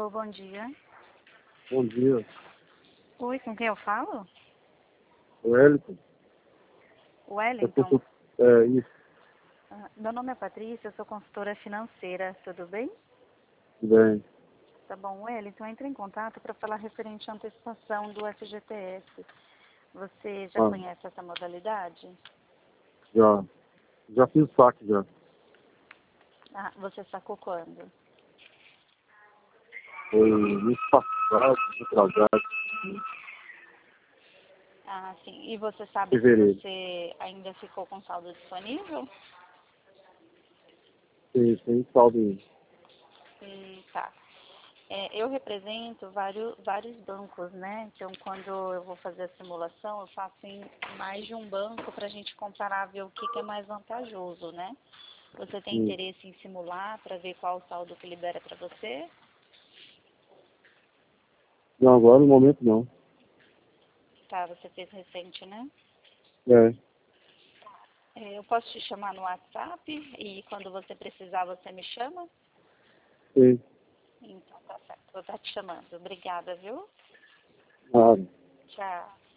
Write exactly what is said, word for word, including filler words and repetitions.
Alô, bom dia. Bom dia. Oi, com quem eu falo? Wellington. Wellington. É, é isso. Ah, meu nome é Patrícia, eu sou consultora financeira, tudo bem? Tudo bem. Tá bom, Wellington, entre em contato para falar referente à antecipação do F G T S. Você já Ah, conhece essa modalidade? já. Já fiz o saque já. Ah, você sacou quando? Foi mês passado, atrasado. Ah, sim. E você sabe se Fevereiro. você ainda ficou com saldo disponível? Tem, tem saldo aí. Hum, tá. É, eu represento vários, vários bancos, né? Então, quando eu vou fazer a simulação, eu faço em mais de um banco para a gente comparar, ver o que, que é mais vantajoso, né? Você tem Sim. interesse em simular para ver qual o saldo que libera para você? Não, agora no momento não. Tá, você fez recente, né? É, É, eu posso te chamar no WhatsApp e quando você precisar você me chama? sim. Então, tá certo. Vou estar te chamando. Obrigada, viu? Nada. Tchau.